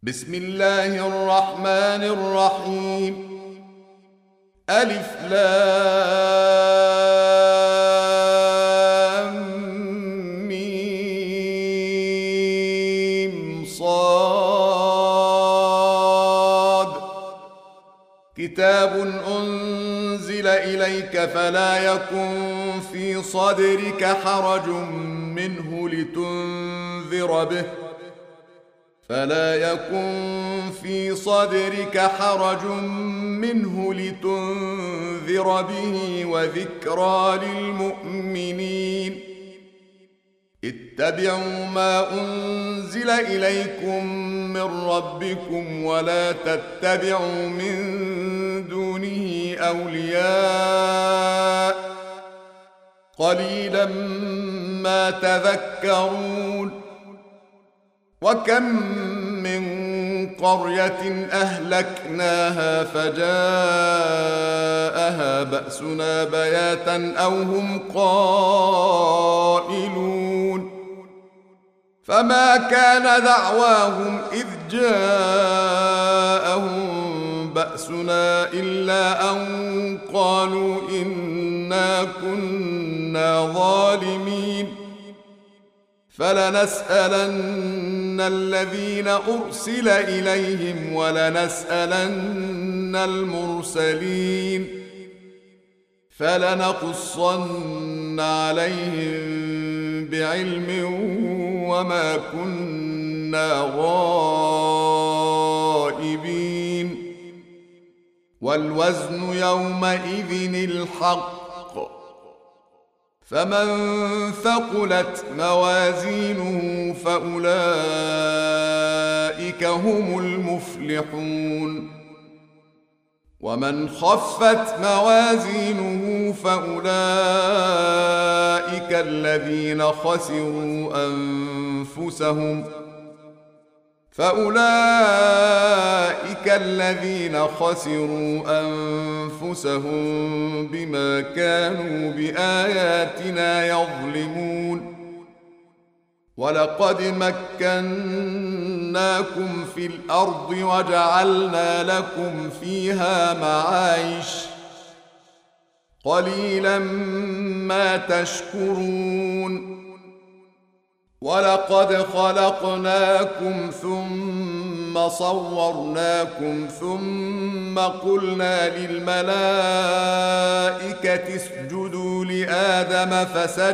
بسم الله الرحمن الرحيم. ألف لام ميم صاد. كتاب أنزل إليك فلا يكن في صدرك حرج منه لتنذر به وذكرى للمؤمنين. اتبعوا ما أنزل إليكم من ربكم ولا تتبعوا من دونه أولياء قليلا ما تذكرون. وكم من قرية أهلكناها فجاءها بأسنا بياتا أو هم قائلون. فما كان دعواهم إذ جاءهم بأسنا إلا أن قالوا إنا كنا ظالمين. فلنسألن الذين أرسل إليهم ولنسألن المرسلين. فلنقصن عليهم بعلم وما كنا غائبين. والوزن يومئذ الحق. فمن ثقلت موازينه فأولئك هم المفلحون. ومن خفت موازينه فأولئك الذين خسروا أنفسهم بما كانوا بآياتنا يظلمون. ولقد مكناكم في الأرض وجعلنا لكم فيها معايش قليلا ما تشكرون. ولقد خلقناكم ثم صورناكم ثم قلنا للملائكة اسجدوا لآدم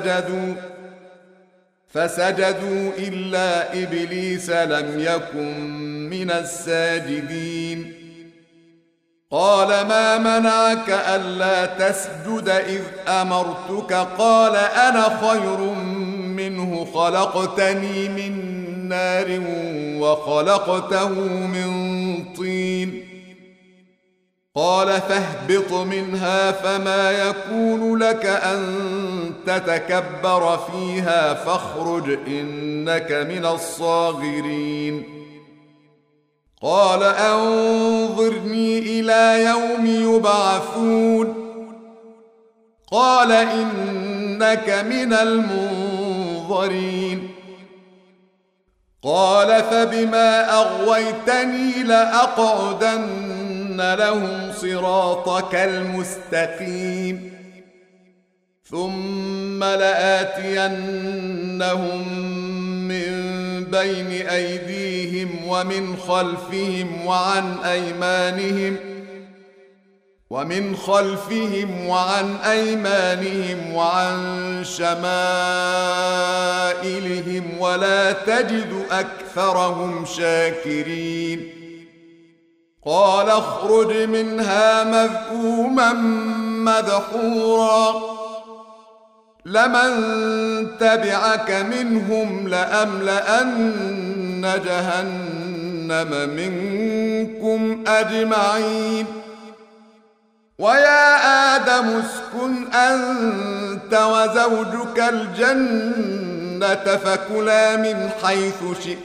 فسجدوا إلا إبليس لم يكن من الساجدين. قال ما منعك ألا تسجد إذ أمرتك؟ قال أنا خير منه خلقتني من نار وخلقته من طين. قال فاهبط منها فما يكون لك أن تتكبر فيها فاخرج إنك من الصاغرين. قال أنظرني إلى يوم يبعثون. قال إنك من المنظرين. قال فبما أغويتني لأقعدن لهم صراطك المستقيم ثم لآتينهم من بين أيديهم ومن خلفهم وعن أيمانهم وعن شمائلهم ولا تجد أكثرهم شاكرين. قال اخرج منها مذءوما مدحورا لمن تبعك منهم لأملأن جهنم منكم أجمعين. ويا آدم اسكن أنت وزوجك الجنة فكلا من حيث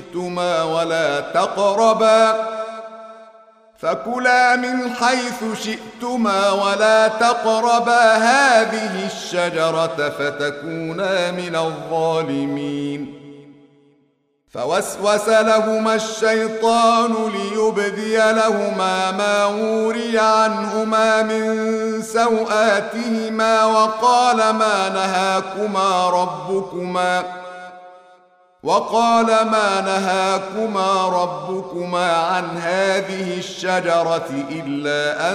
شئتما ولا تقربا هذه الشجرة فتكونا من الظالمين. فوسوس لهما الشيطان ليبدي لهما ما وري عنهما من سوآتهما وقال ما نهاكما ربكما عن هذه الشجرة إلا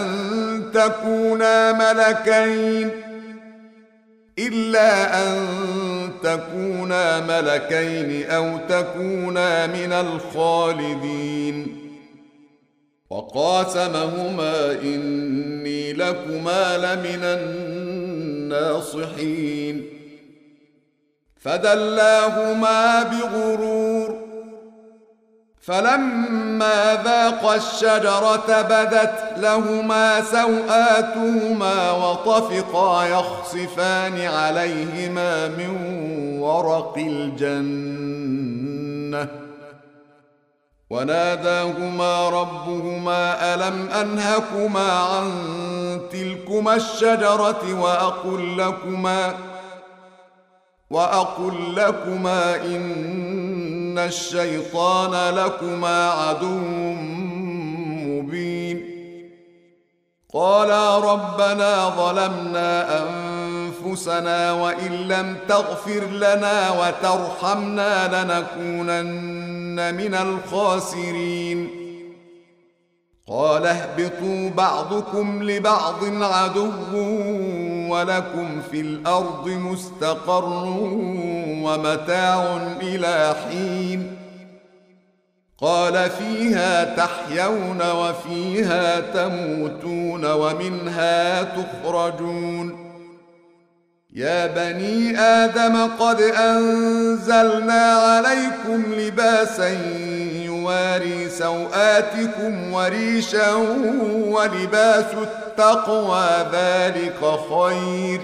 أن تكونا ملكين أو تكونا من الخالدين. وقاسمهما إني لكما لمن الناصحين. فدلاهما بغرور، فلما ذاقا الشجرة بدت لهما سوآتهما وطفقا يخصفان عليهما من ورق الجنة، وناداهما ربهما ألم أنهكما عن تلكما الشجرة وأقل لكما إن الشيطان لكما عدو مبين. قالا ربنا ظلمنا أنفسنا وإن لم تغفر لنا وترحمنا لنكونن من الخاسرين. قال اهبطوا بعضكم لبعض عدو ولكم في الأرض مستقر ومتاع إلى حين. قال فيها تحيون وفيها تموتون ومنها تخرجون. يا بني آدم قد أنزلنا عليكم لباسا يواري سوآتكم وريشا ولباس التقوى ذلك خير.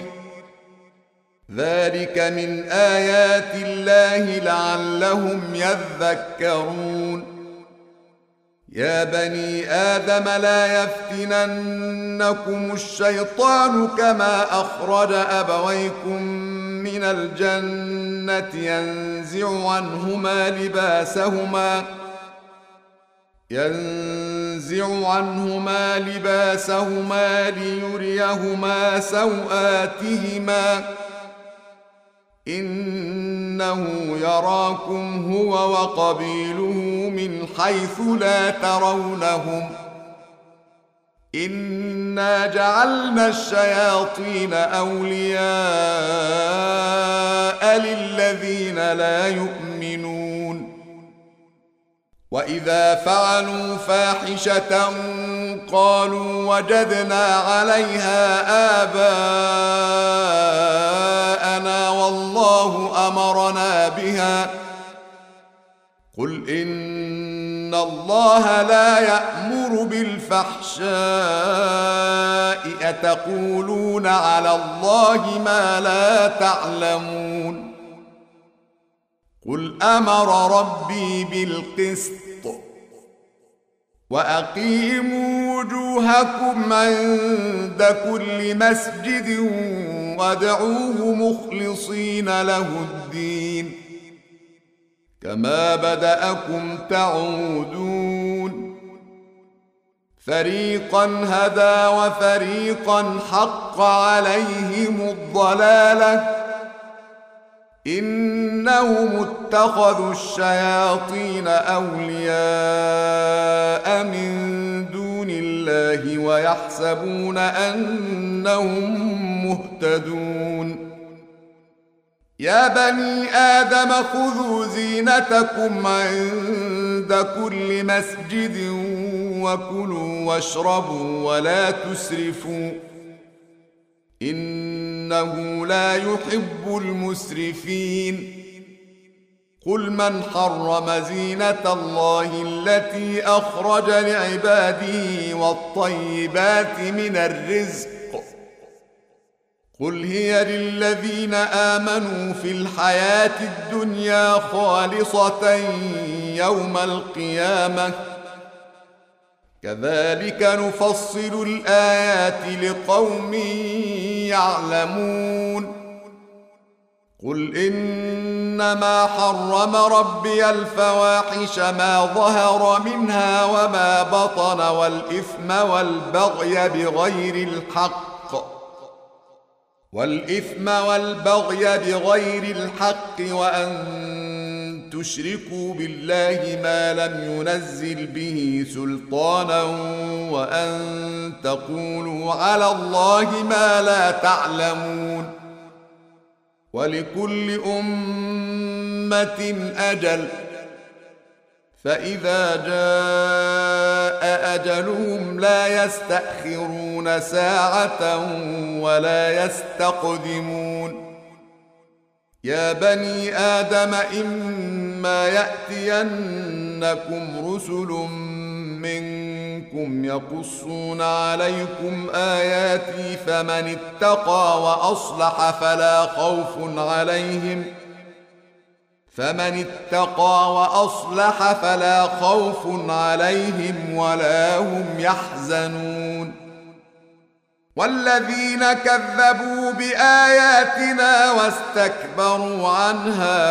ذلك من آيات الله لعلهم يذكرون. يا بني آدم لا يفتننكم الشيطان كما أخرج أبويكم من الجنة ينزع عنهما لباسهما ليريهما سوآتهما إنه يراكم هو وقبيله من حيث لا ترونهم إنا جعلنا الشياطين أولياء للذين لا يؤمنون. وإذا فعلوا فاحشة قالوا وجدنا عليها آباءنا والله أمرنا بها. قل إن الله لا يأمر بالفحشاء أتقولون على الله ما لا تعلمون. قل أمر ربي بالقسط وأقيموا وجوهكم عند كل مسجد وادعوه مخلصين له الدين كما بدأكم تعودون. فريقا هدى وفريقا حق عليهم الضلالة إنهم اتخذوا الشياطين أولياء من دون الله ويحسبون أنهم مهتدون. يا بني آدم خذوا زينتكم عند كل مسجد وكلوا واشربوا ولا تسرفوا إنه لا يحب المسرفين. قل من حرم زينة الله التي أخرج لعباده والطيبات من الرزق قل هي للذين آمنوا في الحياة الدنيا خالصة يوم القيامة كذلك نفصل الآيات لقوم يعلمون. قل إنما حرم ربي الفواحش ما ظهر منها وما بطن والإثم والبغي بغير الحق وأن تشركوا بالله ما لم ينزل به سلطانا وأن تقولوا على الله ما لا تعلمون ولكل أمة أجل فإذا جاء أجلهم لا يستأخرون ساعة ولا يستقدمون يا بني آدم إما يأتينكم رسل منكم يقصون عليكم آياتي فمن اتقى وأصلح فلا خوف عليهم ولا هم يحزنون والذين كذبوا بآياتنا واستكبروا عنها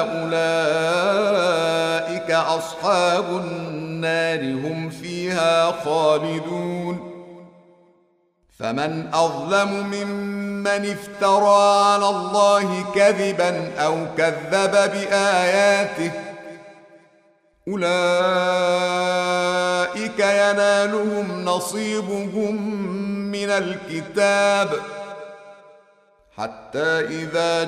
أولئك أصحاب النار هم فيها خالدون فمن أظلم ممن افترى على الله كذبا أو كذب بآياته أولئك ينالهم نصيبهم من الكتاب حتى إذا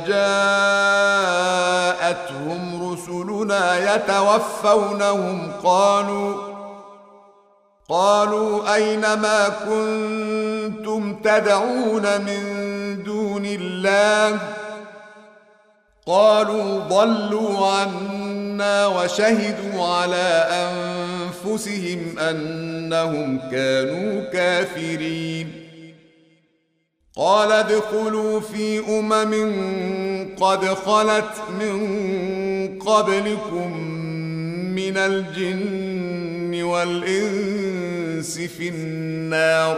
جاءتهم رسلنا يتوفونهم قالوا أين ما كنتم تدعون من دون الله قالوا ضلوا عنا وشهدوا على أنفسهم أنهم كانوا كافرين قال ادخلوا في قد خلت من قبلكم من الجن والإنس في النار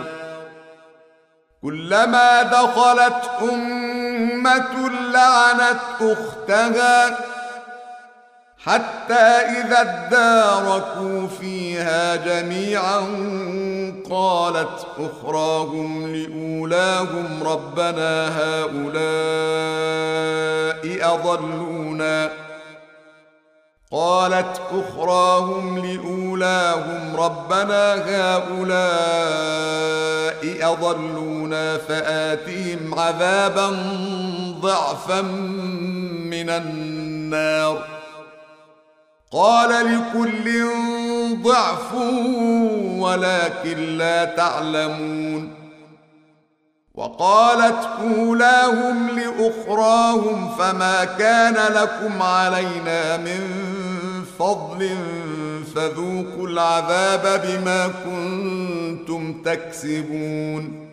كلما دخلت أمة لعنت أختها حتى إذا اداركوا فيها جميعا قالت أخراهم لأولاهم ربنا هؤلاء أضلونا فآتهم عذابا ضعفا من النار قال لكل ضعف ولكن لا تعلمون وقالت أولاهم لأخراهم فما كان لكم علينا من فضل فذوقوا العذاب بما كنتم تكسبون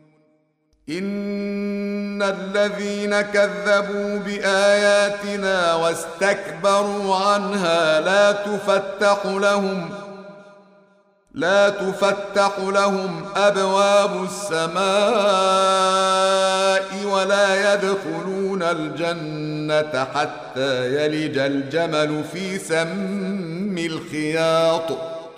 إن الذين كذبوا بآياتنا واستكبروا عنها لا تفتح لهم أبواب السماء ولا يدخلون الجنة حتى يلج الجمل في سم الخياط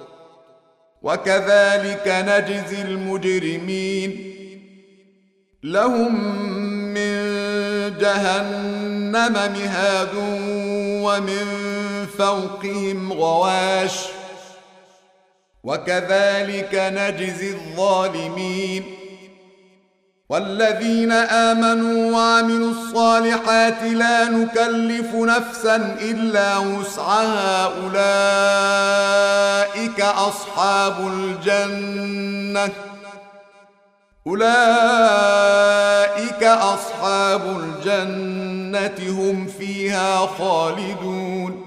وكذلك نجزي المجرمين لهم من جهنم مهاد ومن فوقهم غواش وكذلك نجزي الظالمين والذين آمنوا وعملوا الصالحات لا نكلف نفسا إلا وسعها أولئك أصحاب الجنة هم فيها خالدون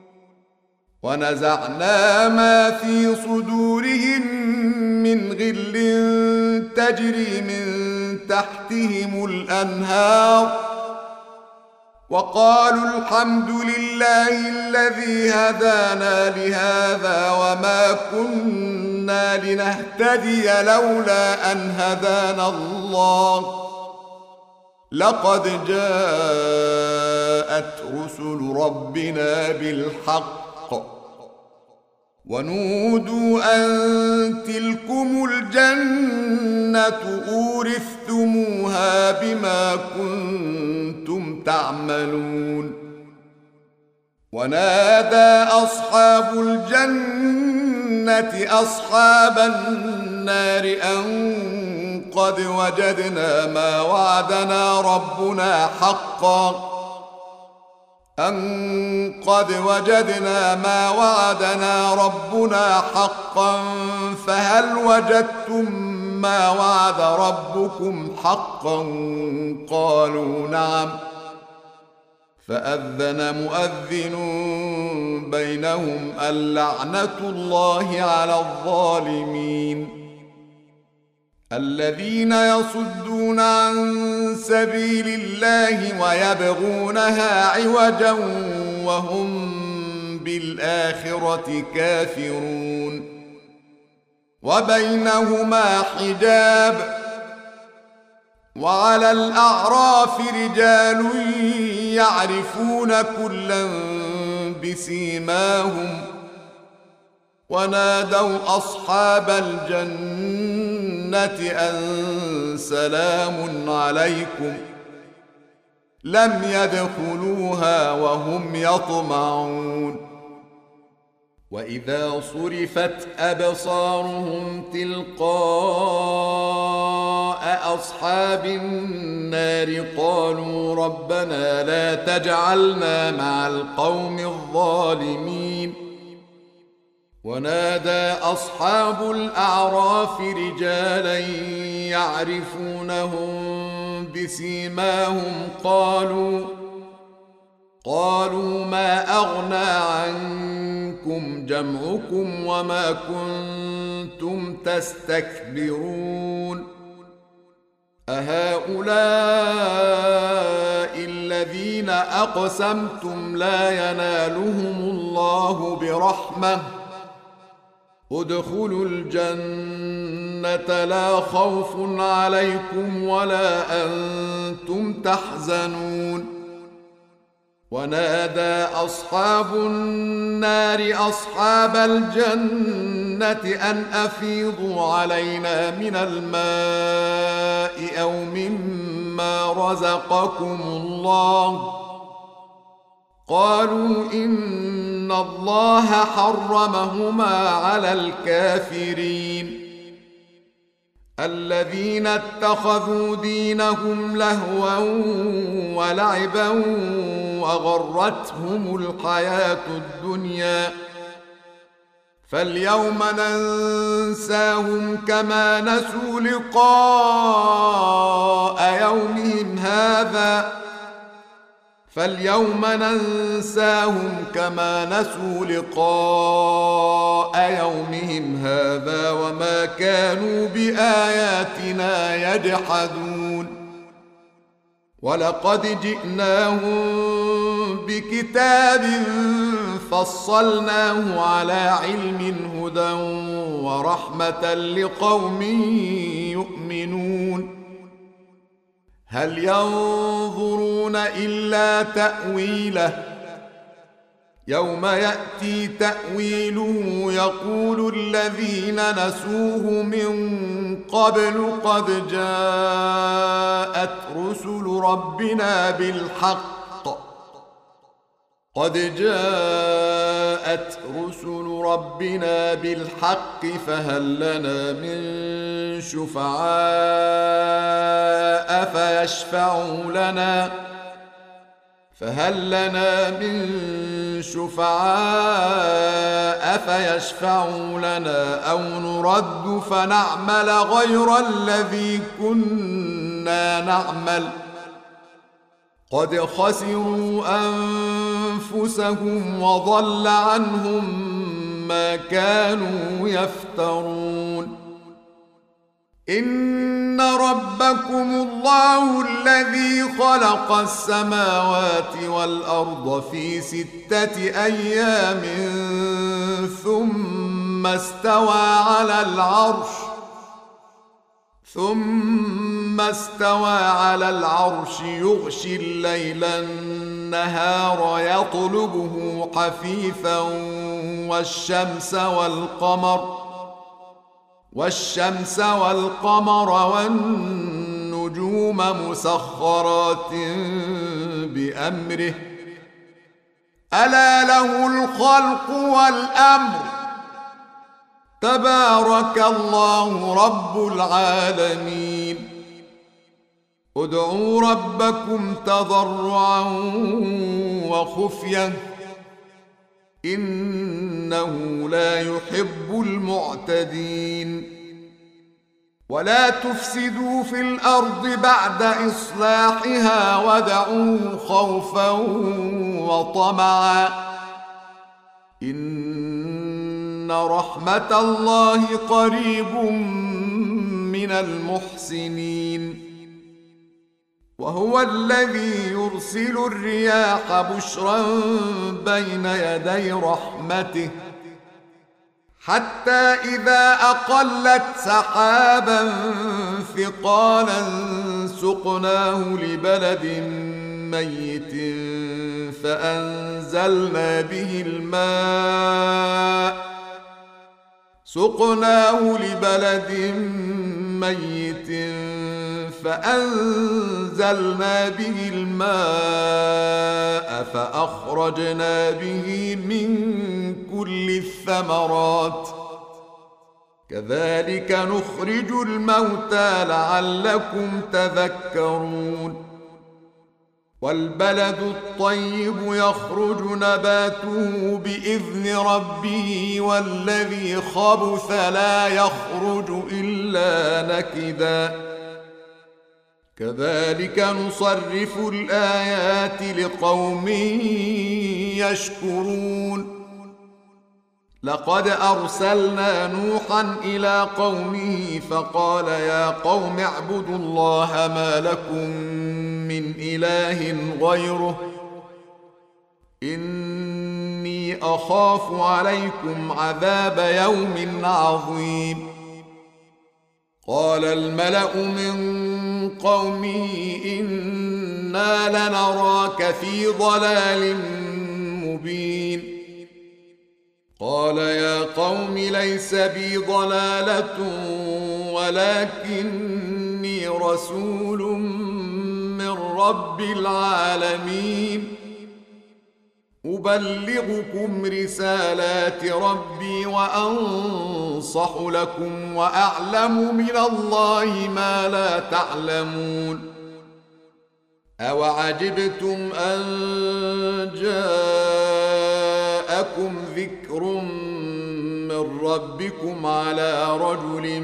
ونزعنا ما في صدورهم من غل تجري من تحتهم الأنهار وقالوا الحمد لله الذي هدانا لهذا وما كنا لنهتدي لولا أن هدانا الله لقد جاءت جاءت رسل ربنا بالحق ونودوا أن تلكم الجنة أورثتموها بما كنتم تعملون ونادى أصحاب الجنة أصحاب النار أن قد وجدنا ما وعدنا ربنا حقا فهل وجدتم ما وعد ربكم حقا قالوا نعم فأذن مؤذن بينهم اللعنة الله على الظالمين الذين يصدون عن سبيل الله ويبغونها عوجا وهم بالآخرة كافرون وبينهما حجاب وعلى الأعراف رجال يعرفون كلا بسيماهم ونادوا أصحاب الجنة أن سلام عليكم لم يدخلوها وهم يطمعون وإذا صرفت أبصارهم تلقاء أصحاب النار قالوا ربنا لا تجعلنا مع القوم الظالمين ونادى أصحاب الأعراف رجالا يعرفونهم بسيماهم قالوا ما أغنى عنكم جمعكم وما كنتم تستكبرون أهؤلاء الذين أقسمتم لا ينالهم الله برحمة ادخلوا الجنة لا خوف عليكم ولا أنتم تحزنون ونادى أصحاب النار أصحاب الجنة أن أفيضوا علينا من الماء أو مما رزقكم الله قالوا إن الله حرمهما على الكافرين الذين اتخذوا دينهم لهوا ولعبا وغرتهم الحياة الدنيا فاليوم ننساهم كما نسوا لقاء يومهم هذا وما كانوا بآياتنا يجحدون ولقد جئناهم بكتاب فصلناه على علم هدى ورحمة لقوم يؤمنون هل ينظرون إلا تأويله يوم يأتي تأويله يقول الذين نسوه من قبل قد جاءت رسل ربنا بالحق فهل لنا من شفعاء فيشفعوا لنا أو نرد فنعمل غير الذي كنا نعمل قد خسروا أنفسهم وضل عنهم ما كانوا يفترون إن ربكم الله الذي خلق السماوات والأرض في 6 أيام ثم استوى على العرش يغشي الليل النهار يطلبه حثيثا والشمس والقمر والنجوم مسخرات بأمره ألا له الخلق والأمر تبارك الله رب العالمين ادعوا ربكم تضرعا وخفية إنه لا يحب المعتدين ولا تفسدوا في الأرض بعد إصلاحها وادعوه خوفا وطمعا إن رحمة الله قريب من المحسنين وهو الذي يرسل الرياح بشرا بين يدي رحمته حتى إذا أقلت سحابا ثقالا سقناه لبلد ميت فأنزلنا به الماء فأخرجنا به من كل الثمرات كذلك نخرج الموتى لعلكم تذكرون والبلد الطيب يخرج نباته بإذن ربه والذي خبث لا يخرج إلا نكدا كذلك نصرف الآيات لقوم يشكرون لقد أرسلنا نوحا إلى قومه فقال يا قوم اعبدوا الله ما لكم من إله غيره إني أخاف عليكم عذاب يوم عظيم قال الملأ من قومه إنا لنراك في ضلال مبين قال يا قوم ليس بي ضلالة ولكني رسول من رب العالمين أبلغكم رسالات ربي وأنصح لكم وأعلم من الله ما لا تعلمون أوعجبتم أن جاءكم ذكر من ربكم على رجل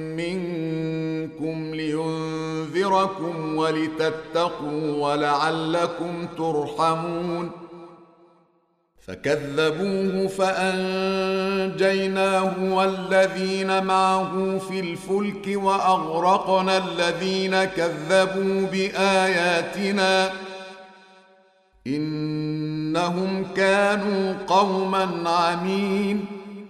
منكم لينذركم ولتتقوا ولعلكم ترحمون فكذبوه فأنجيناه والذين معه في الفلك وأغرقنا الذين كذبوا بآياتنا إنهم كانوا قوما عمين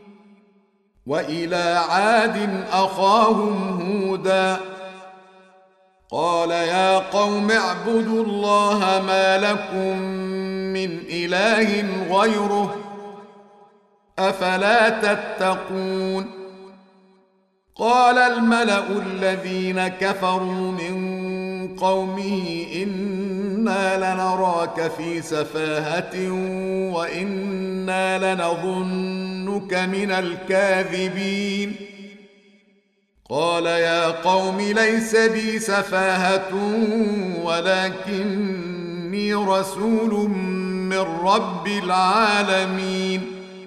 وإلى عاد أخاهم هودا قال يا قوم اعبدوا الله ما لكم من إله غيره أفلا تتقون قال الملأ الذين كفروا من قومه إنا لنراك في سفاهة وإنا لنظنك من الكاذبين قال يا قوم ليس بي سفاهة ولكني رسول من رب العالمين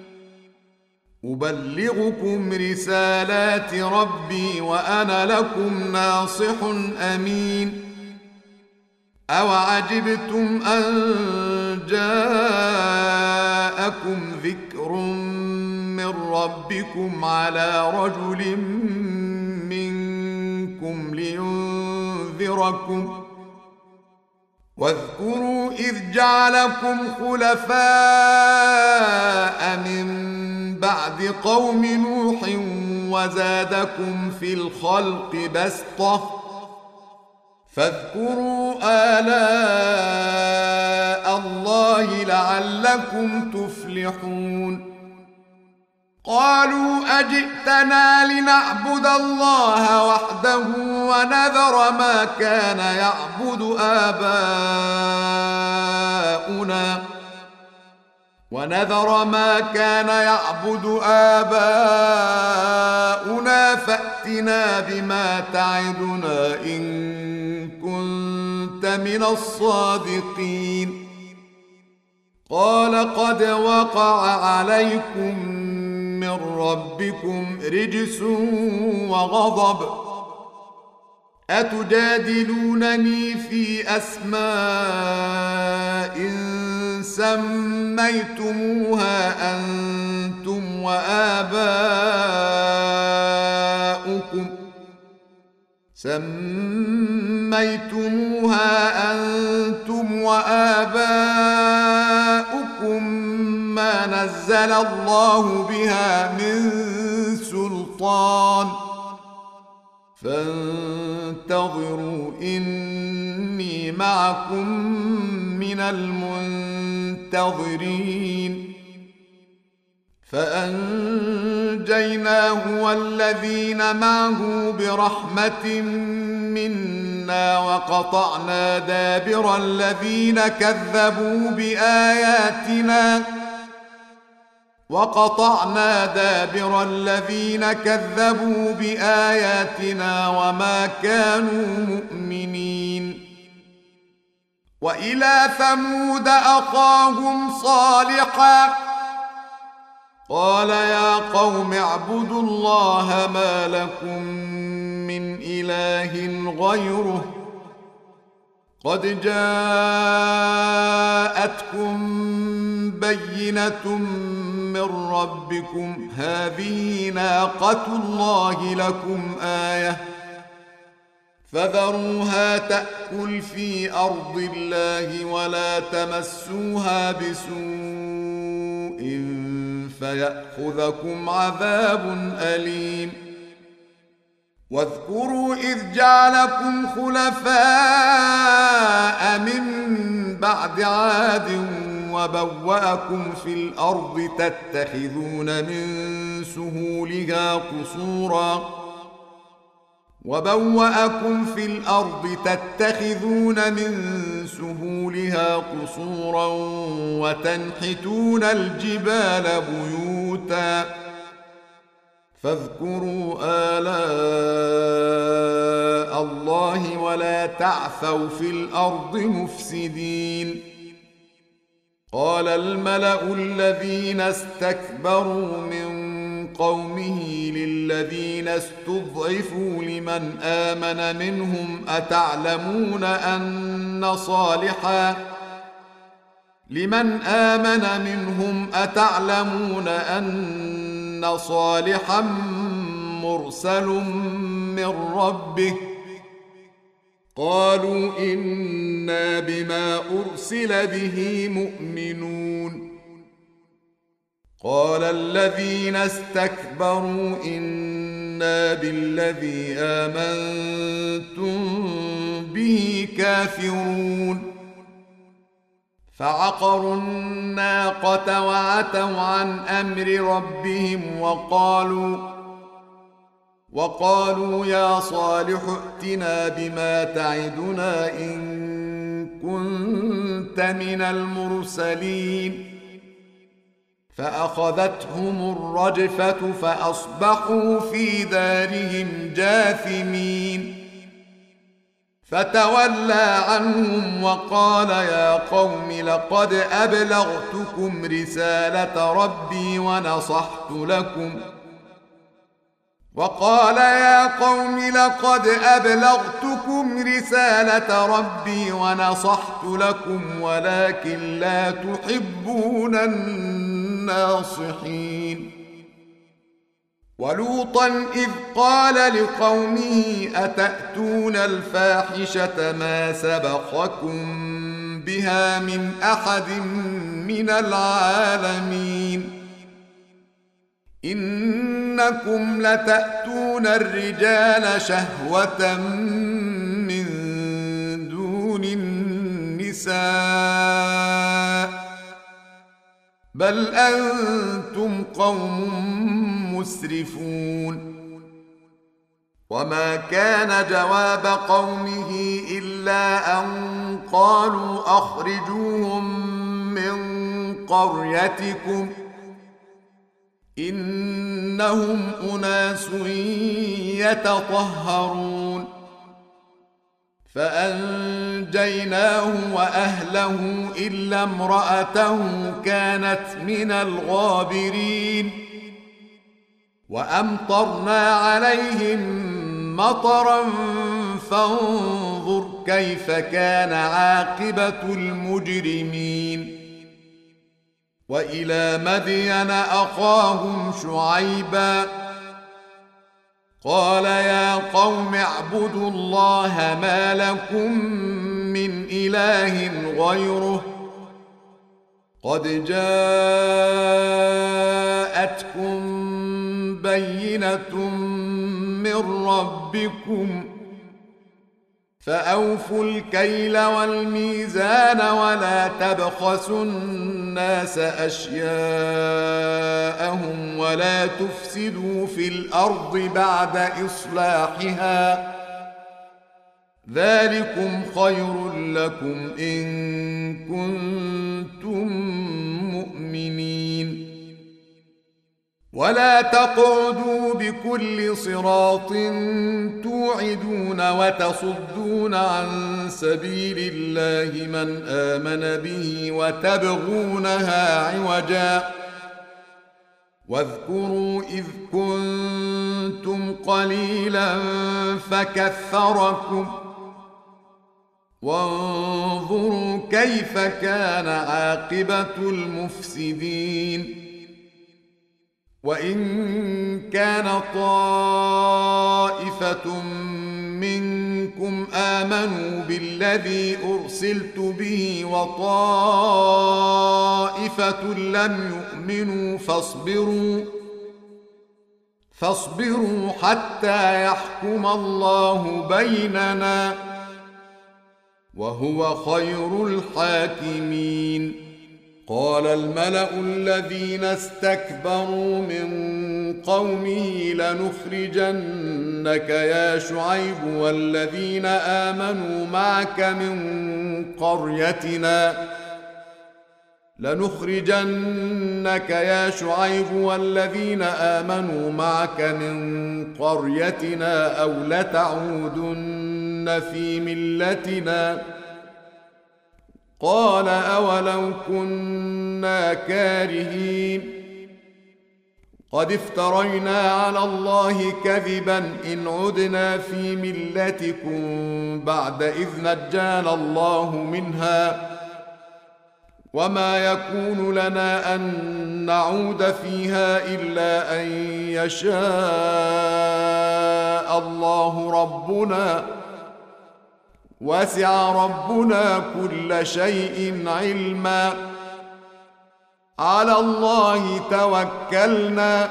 أبلغكم رسالات ربي وأنا لكم ناصح أمين أوعجبتم أن جاءكم ذكر من ربكم على رجل منكم لينذركم واذكروا إذ جعلكم خلفاء من بعد قوم نوح وزادكم في الخلق بسطة فاذكروا آلاء الله لعلكم تفلحون قالوا أجئتنا لنعبد الله وحده ونذر ما كان يعبد آباؤنا فأتنا بما تعدنا إن كنت من الصادقين قال قد وقع عليكم من ربكم رجس وغضب أتجادلونني في أسماء سميتموها أنتم وآباؤكم ما نزل الله بها من سلطان فانتظروا إني معكم من المنتظرين فأنجيناه والذين معه برحمة منا وقطعنا دابر الذين كذبوا بآياتنا وما كانوا مؤمنين وإلى ثمود أخاهم صالحا قال يا قوم اعبدوا الله ما لكم من إله غيره قد جاءتكم بينة من ربكم هذه ناقة الله لكم آية فذروها تأكل في أرض الله ولا تمسوها بسوء فيأخذكم عذاب أليم واذكروا إذ جعلكم خلفاء من بعد عاد وبوأكم في الأرض تتخذون من سهولها قصورا وتنحتون الجبال بيوتا فاذكروا آلاء الله ولا تعثوا في الأرض مفسدين قال الملأ الذين استكبروا من قومه للذين استضعفوا لمن آمن منهم أتعلمون أن صالحا مرسل من ربه قالوا إنا بما أرسل به مؤمنون قال الذين استكبروا إنا بالذي آمنتم به كافرون فعقروا الناقة وعتوا عن أمر ربهم وقالوا يا صالح ائتنا بما تعدنا إن كنت من المرسلين فأخذتهم الرجفة فأصبحوا في دارهم جاثمين فتولى عنهم وقال يا قوم لقد أبلغتكم رسالة ربي ونصحت لكم ولكن لا تحبون الناصحين ولوطا إذ قال لقومه أتأتون الفاحشة ما سبقكم بها من أحد من العالمين إنكم لتأتون الرجال شهوة من دون النساء بل أنتم قوم مسرفون وما كان جواب قومه إلا أن قالوا أخرجوهم من قريتكم إنهم أناس يتطهرون فأنجيناه وأهله إلا امرأته كانت من الغابرين وأمطرنا عليهم مطرا فانظر كيف كان عاقبة المجرمين وإلى مدين أخاهم شعيبا قال يا قوم اعبدوا الله ما لكم من إله غيره قد جاءتكم بينة من ربكم فأوفوا الكيل والميزان ولا تبخسوا الناس أشياءهم ولا تفسدوا في الأرض بعد إصلاحها ذلكم خير لكم إن كنتم مؤمنين ولا تقعدوا بكل صراط توعدون وتصدون عن سبيل الله من آمن به وتبغونها عوجا واذكروا إذ كنتم قليلا فكثركم وانظروا كيف كان عاقبة المفسدين وإن كان طائفة منكم آمنوا بالذي أرسلت به وطائفة لم يؤمنوا فاصبروا حتى يحكم الله بيننا وهو خير الحاكمين قال الملأ الذين استكبروا من قومه لنخرجنك يا شعيب والذين آمنوا معك من قريتنا أو لتعودن في ملتنا قال أولو كنا كارهين قد افترينا على الله كذبا إن عدنا في ملتكم بعد إذ نجانا الله منها وما يكون لنا أن نعود فيها إلا أن يشاء الله ربنا وسع ربنا كل شيء علما على الله توكلنا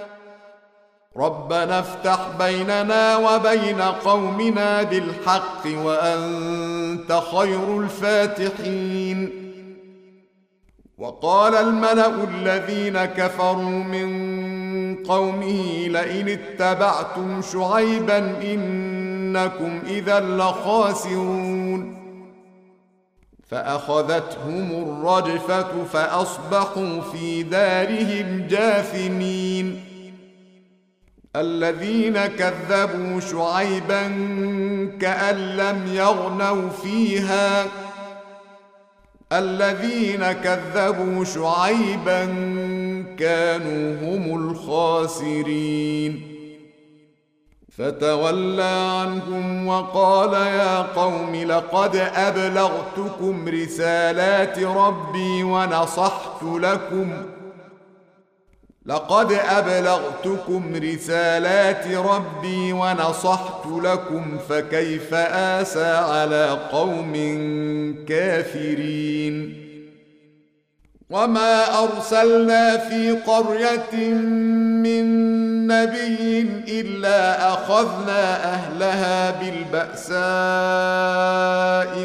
ربنا افتح بيننا وبين قومنا بالحق وأنت خير الفاتحين وقال الملأ الذين كفروا من قومه لئن اتبعتم شعيبا إنكم إذا لخاسرون فأخذتهم الرجفة فأصبحوا في دارهم جاثمين الذين كذبوا شعيبا كأن لم يغنوا فيها الذين كذبوا شعيبا كانوا هم الخاسرين فتولى عنهم وقال يا قوم لقد أبلغتكم رسالات ربي ونصحت لكم فكيف آسى على قوم كافرين وما أرسلنا في قرية من نبي إلا أخذنا أهلها بالبأساء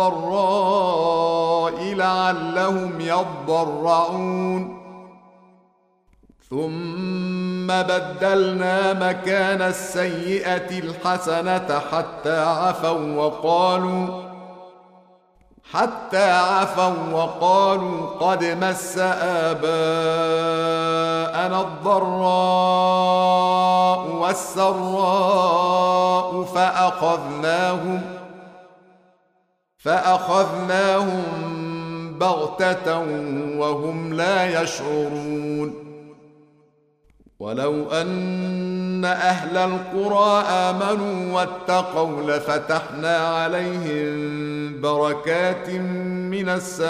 والضراء لعلهم يضرعون ثم بدلنا مكان السيئة الحسنة حتى عفوا وقالوا قد مس آباءنا الضراء والسراء فأخذناهم بغتة وهم لا يشعرون ولو أن أهل القرى آمنوا واتقوا لفتحنا عليهم بركات من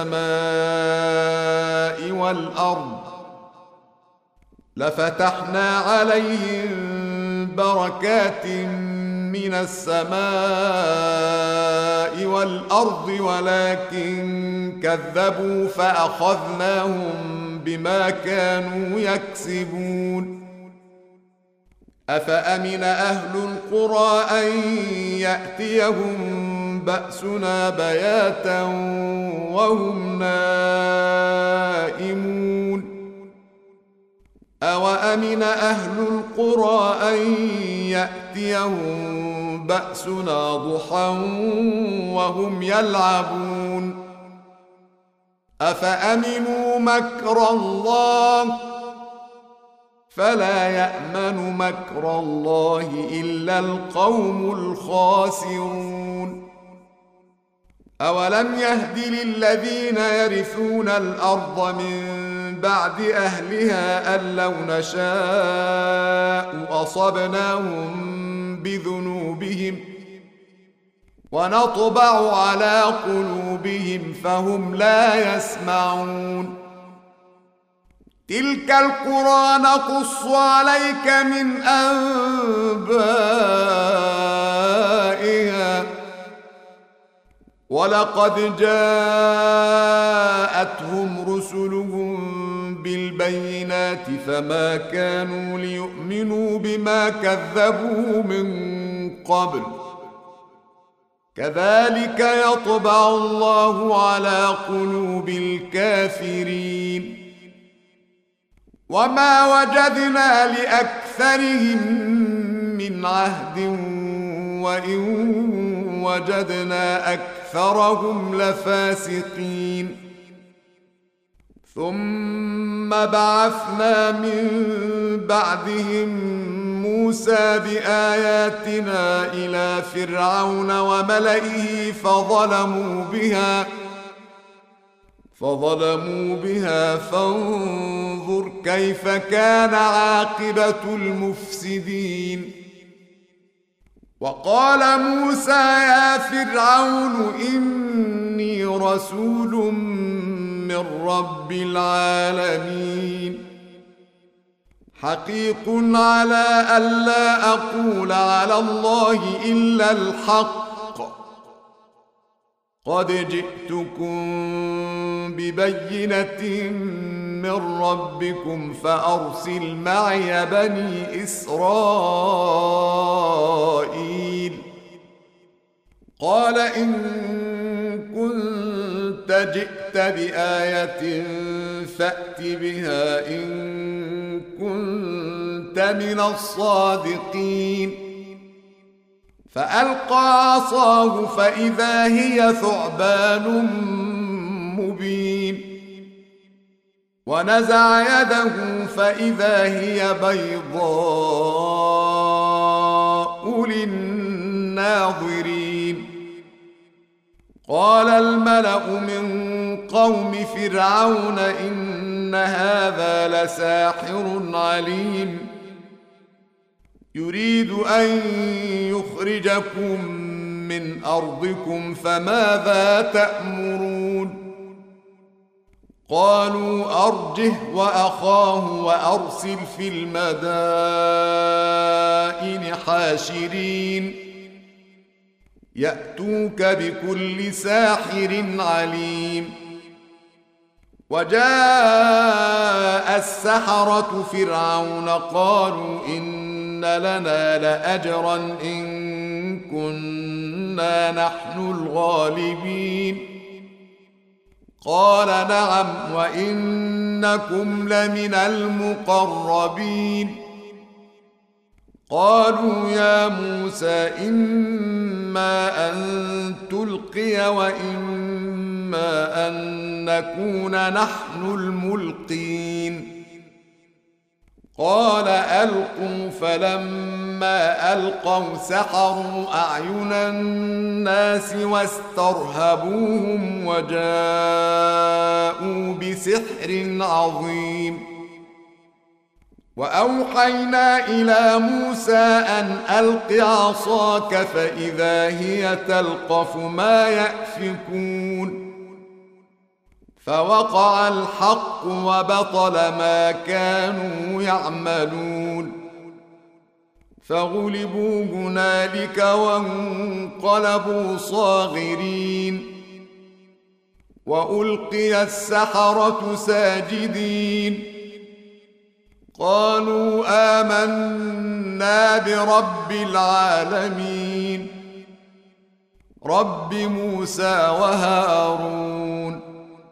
السماء والأرض ولكن كذبوا فأخذناهم بما كانوا يكسبون أفأمن أهل القرى أن يأتيهم بأسنا بياتا وهم نائمون أوأمن أهل القرى أن يأتيهم بأسنا ضحى وهم يلعبون أفأمنوا مكر الله فلا يأمن مكر الله إلا القوم الخاسرون أولم يهد للذين يرثون الأرض من بعد أهلها أن لو نشاء أصبناهم بذنوبهم ونطبع على قلوبهم فهم لا يسمعون تلك القرى نقص عليك من أنبائها ولقد جاءتهم رسلهم بالبينات فما كانوا ليؤمنوا بما كذبوا من قبل كذلك يطبع الله على قلوب الكافرين وما وجدنا لأكثرهم من عهد وإن وجدنا أكثرهم لفاسقين ثم بعثنا من بعدهم موسى بآياتنا إلى فرعون وملئه فظلموا بها فانظر كيف كان عاقبة المفسدين وقال موسى يا فرعون إني رسول من رب العالمين حقيق على ألا أقول على الله إلا الحق قد جئتكم ببينة من ربكم فأرسل معي بني إسرائيل قال إن كنت جئت بآية فأت بها إن كنت من الصادقين فألقى عصاه فإذا هي ثعبان مبين ونزع يده فإذا هي بيضاء للناظرين قال الملأ من قوم فرعون إن هذا لساحر عليم يريد أن يخرجكم من أرضكم فماذا تأمرون قالوا أرجه وأخاه وأرسل في المدائن حاشرين يأتوك بكل ساحر عليم وجاء السحرة فرعون قالوا إن لنا لأجرا إن كنا نحن الغالبين قال نعم وإنكم لمن المقربين قالوا يا موسى إما أن تلقي وإما أن نكون نحن الملقين قال ألقوا فلما ألقوا سحروا أعين الناس واسترهبوهم وجاءوا بسحر عظيم وأوحينا إلى موسى أن ألق عصاك فإذا هي تلقف ما يأفكون فوقع الحق وبطل ما كانوا يعملون فغلبوا هنالك وانقلبوا صاغرين وألقي السحرة ساجدين قالوا آمنا برب العالمين رب موسى وهارون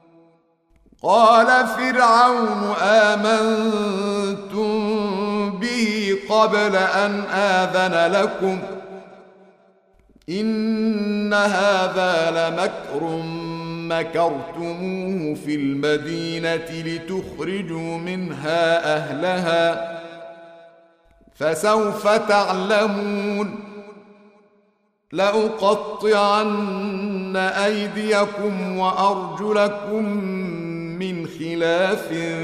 قال فرعون آمنتم به قبل أن آذن لكم إن هذا لمكر مكرتموه في المدينة لتخرجوا منها أهلها فسوف تعلمون لأقطعن أيديكم وأرجلكم من خلاف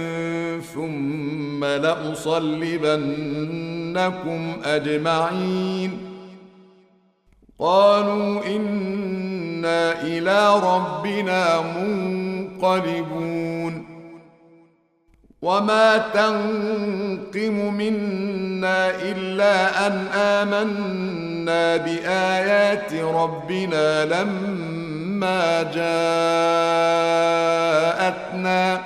ثم لأصلبنكم أجمعين قالوا إنا إلى ربنا منقلبون وما تنقم منا إلا أن آمنا بآيات ربنا لما جاءتنا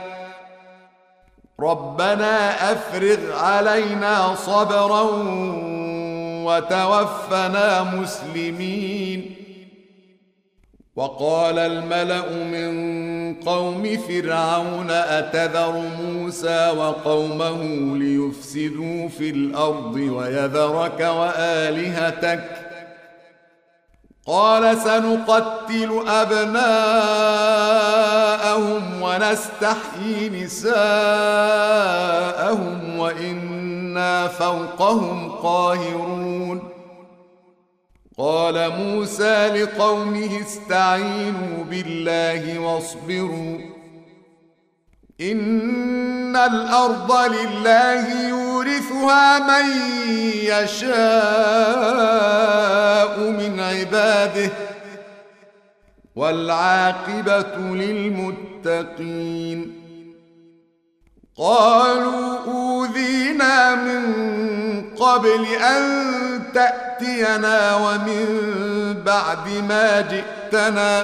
ربنا أفرغ علينا صبرا وتوفنا مسلمين وقال الملأ من قوم فرعون أتذر موسى وقومه ليفسدوا في الأرض ويذرك وآلهتك قال سنقتل أبناءهم ونستحيي نساءهم وإنا فوقهم قاهرون قال موسى لقومه استعينوا بالله واصبروا إن الأرض لله يورثها من يشاء من عباده والعاقبة للمتقين قالوا أوذينا من قبل أن تأتينا ومن بعد ما جئتنا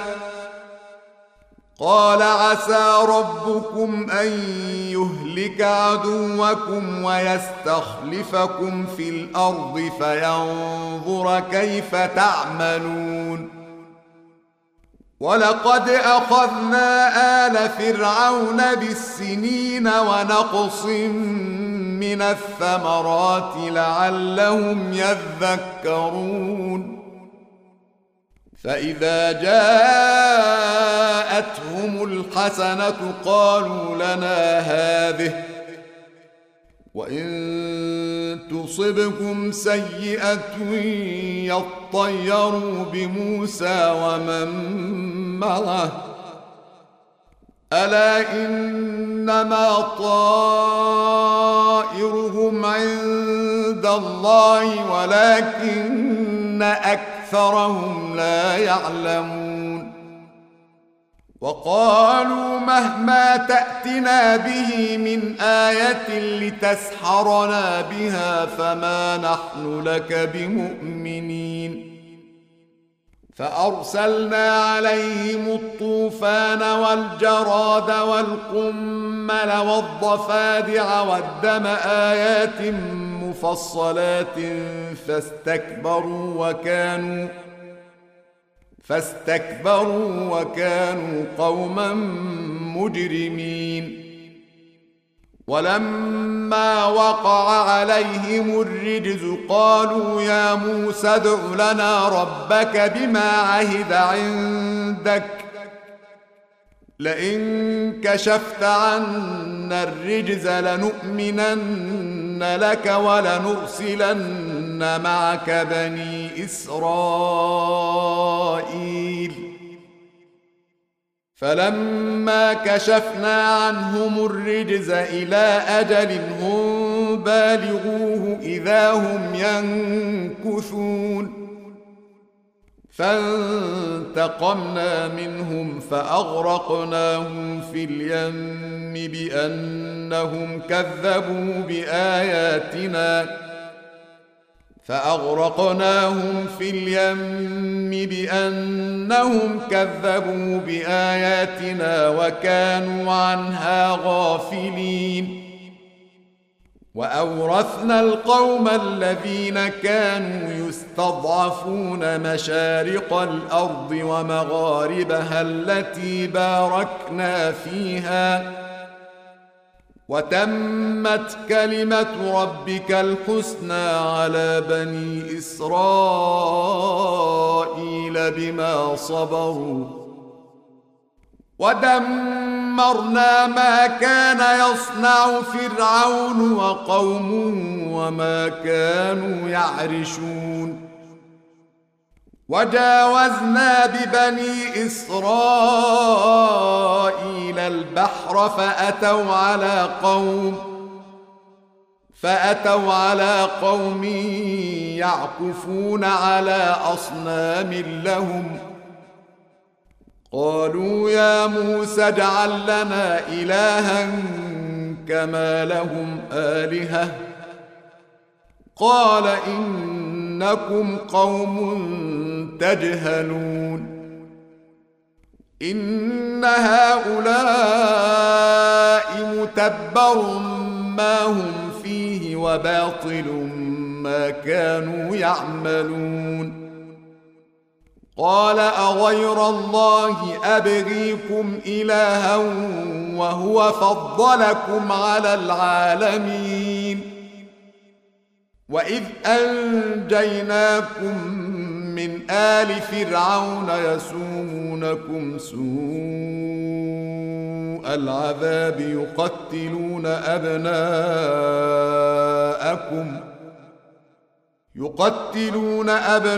قال عسى ربكم أن يهلك عدوكم ويستخلفكم في الأرض فينظر كيف تعملون ولقد أخذنا آل فرعون بالسنين ونقص من الثمرات لعلهم يذكرون فإذا جاءتهم الحسنة قالوا لنا هذه وإن تصبكم سيئة يطيروا بموسى ومن معه ألا إنما طائرهم عند الله ولكن أكثرهم لا يعلمون وقالوا مهما تأتنا به من آية لتسحرنا بها فما نحن لك بمؤمنين فأرسلنا عليهم الطوفان والجراد والقمل والضفادع والدم آيات مفصلات فاستكبروا وكانوا قوما مجرمين. ولما وقع عليهم الرجز قالوا يا موسى ادع لنا ربك بما عهد عندك لئن كشفت عنا الرجز لنؤمنن لك ولنرسلن معك بني إسرائيل. فلما كشفنا عنهم الرجز إلى أجل هم بالغوه إذا هم ينكثون. فانتقمنا منهم فأغرقناهم في اليم بأنهم كذبوا بآياتنا وكانوا عنها غافلين. وأورثنا القوم الذين كانوا يستضعفون مشارق الأرض ومغاربها التي باركنا فيها وتمت كلمة ربك الحسنى على بني إسرائيل بما صبروا ودمرنا ما كان يصنع فرعون وقومه وما كانوا يعرشون. وجاوزنا ببني إسرائيل البحر فأتوا على قوم يعكفون على أصنام لهم قالوا يا موسى اجعل لنا إلها كما لهم آلهة قال إنكم قوم تجهلون. إن هؤلاء متبر ما هم فيه وباطل ما كانوا يعملون. قال أغير الله أبغيكم إلها وهو فضلكم على العالمين. وإذ أنجيناكم من آل فرعون يسومونكم سوء العذاب يقتلون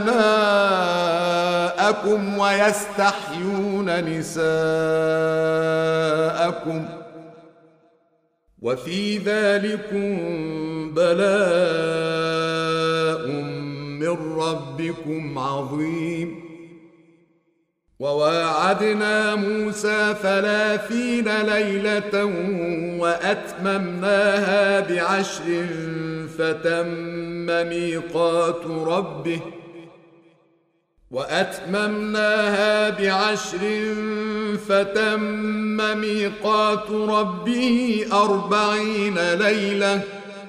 أبناءكم ويستحيون نساءكم وفي ذلكم بلاء من ربكم عظيم. وواعدنا موسى 30 ليلة وأتممناها بعشر فتم ميقات ربه 40 ليلة.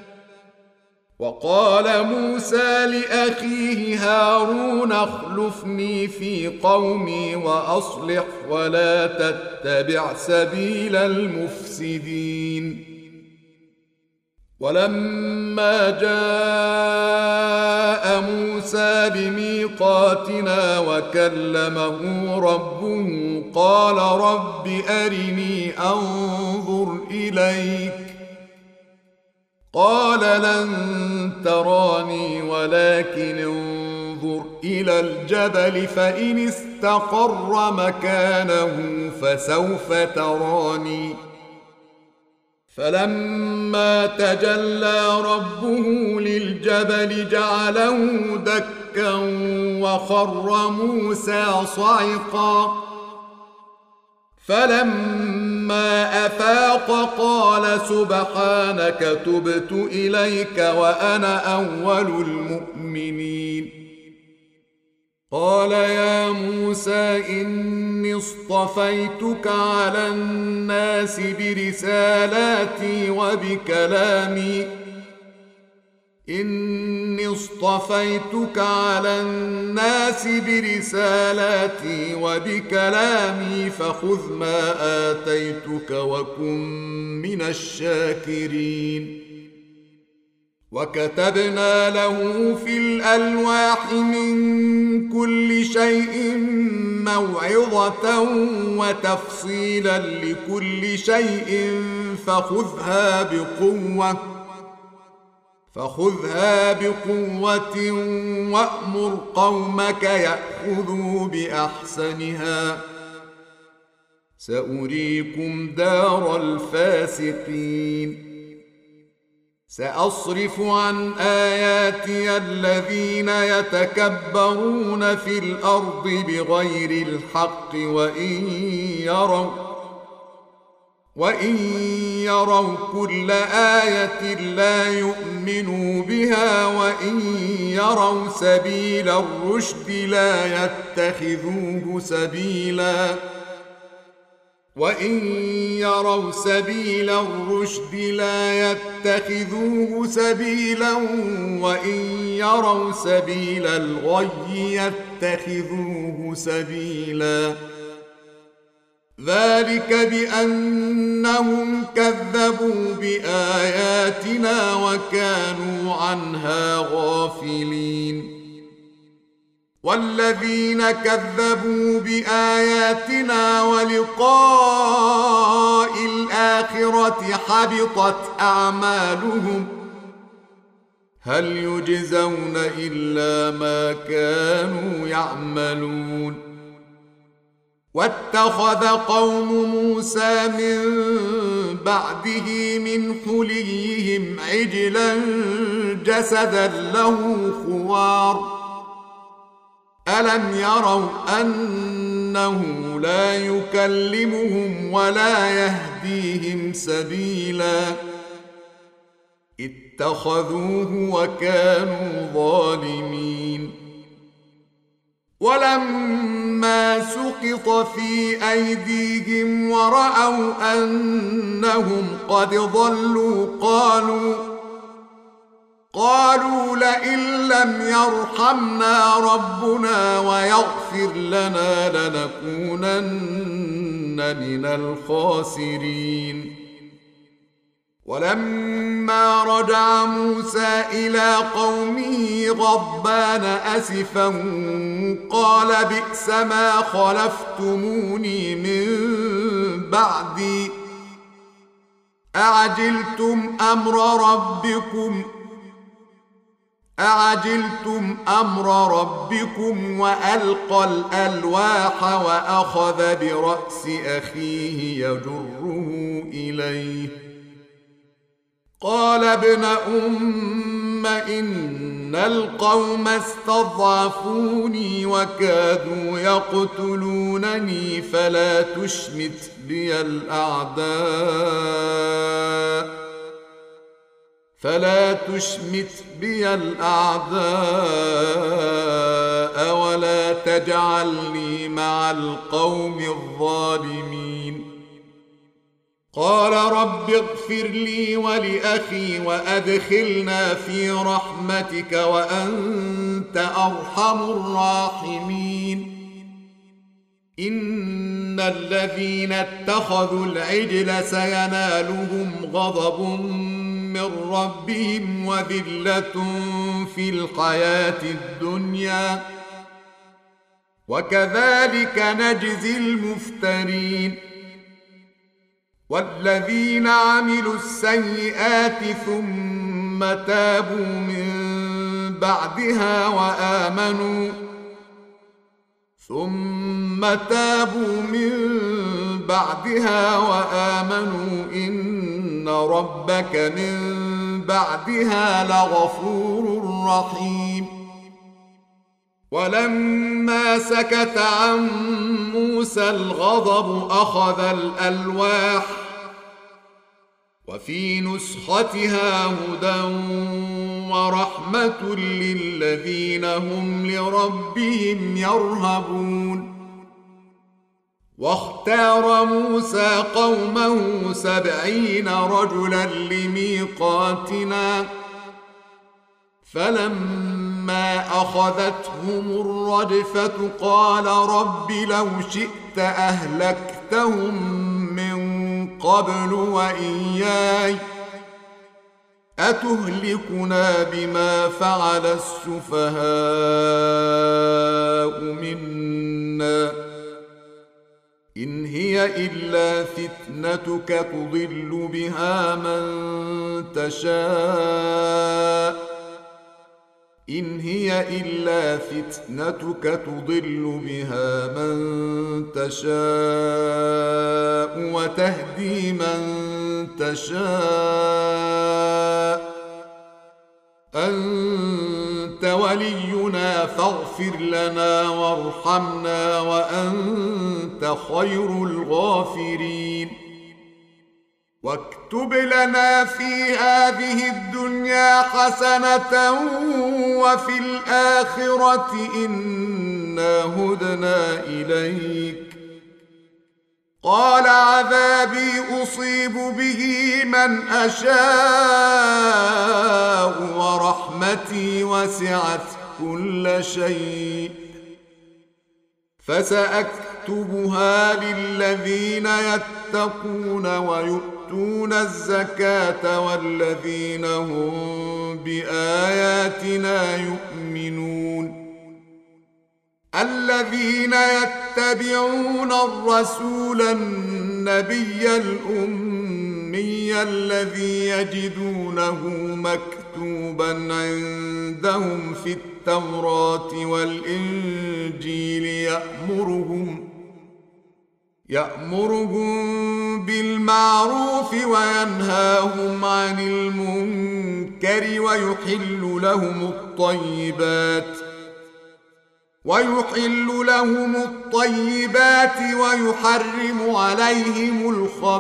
وقال موسى لأخيه هارون اخلفني في قومي وأصلح ولا تتبع سبيل المفسدين. ولما جاء موسى بميقاتنا وكلمه ربه قال رب أرني أنظر إليك قال لن تراني ولكن انظر إلى الجبل فإن استقر مكانه فسوف تراني. فلما تجلى ربه للجبل جعله دكا وخر موسى صعقا. فلما أفاق قال سبحانك تبت إليك وأنا أول المؤمنين. قال يا موسى إني اصطفيتك على الناس برسالاتي وبكلامي فخذ ما آتيتك وكن من الشاكرين. وكتبنا له في الألواح من كل شيء موعظة وتفصيلا لكل شيء فخذها بقوة وأمر قومك يأخذوا بأحسنها سأريكم دار الفاسقين. سأصرف عن آياتي الذين يتكبرون في الأرض بغير الحق وإن يروا كل آية لا يؤمنوا بها وإن يروا سبيل الرشد لا يتخذوه سبيلا وإن يروا سبيل الغي يتخذوه سبيلا. ذلك بأنهم كذبوا بآياتنا وكانوا عنها غافلين. والذين كذبوا بآياتنا ولقاء الآخرة حبطت أعمالهم هل يجزون إلا ما كانوا يعملون. واتخذ قوم موسى من بعده من حليهم عجلا جسدا له خوار ألم يروا أنه لا يكلمهم ولا يهديهم سبيلا اتخذوه وكانوا ظالمين. ولما سقط في أيديهم ورأوا أنهم قد ضلوا قالوا لئن لم يرحمنا ربنا ويغفر لنا لنكونن من الخاسرين. ولما رجع موسى إلى قومه غضبان أسفا قال بئس ما خلفتموني من بعدي أعجلتم أمر ربكم وألقى الألواح وأخذ برأس أخيه يجره إليه قال ابن أم إن القوم استضعفوني وكادوا يقتلونني فلا تشمت بي الأعداء ولا تجعلني مع القوم الظالمين. قال رب اغفر لي ولأخي وأدخلنا في رحمتك وأنت أرحم الراحمين. إن الذين اتخذوا العجل سينالهم غضب من ربهم وذلة في الحياة الدنيا وكذلك نجزي المفترين. والذين عملوا السيئات ثم تابوا من بعدها وآمنوا إن ربك من بعدها لغفور رحيم. ولما سكت عن موسى الغضب أخذ الألواح وفي نسختها هدى ورحمة للذين هم لربهم يرهبون. واختار موسى قومه 70 رجلا لميقاتنا، فلما أخذتهم الرجفة قال رب لو شئت أهلكتهم من قبل وإياي أتهلكنا بما فعل السفهاء منا إن هي إلا فتنتك تضل بها من تشاء إن هي إلا فتنتك تضل بها من تشاء وتهدي من تشاء أنت ولينا فاغفر لنا وارحمنا وأنت خير الغافرين. واكتب لنا في هذه الدنيا حسنة وفي الآخرة إنا هدنا إليك. قال عذابي أصيب به من أشاء ورحمتي وسعت كل شيء فسأكتبها للذين يتقون ويؤتون الزكاة والذين هم بآياتنا يؤمنون. الذين يتبعون الرسول النبي الأمي الذي يجدونه مكتوبا عندهم في التوراة والإنجيل يأمرهم بالمعروف وينهاهم عن المنكر ويحل لهم الطيبات ويحرم عليهم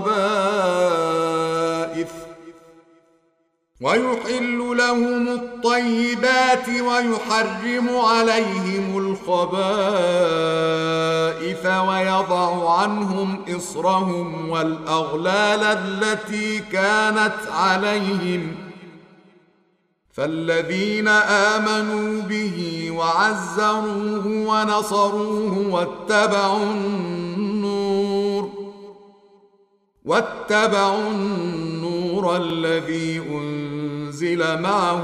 الخبائث ويضع عنهم إصرهم والأغلال التي كانت عليهم. فالذين آمنوا به وعزروه ونصروه واتبعوا النور الذي أنزل معه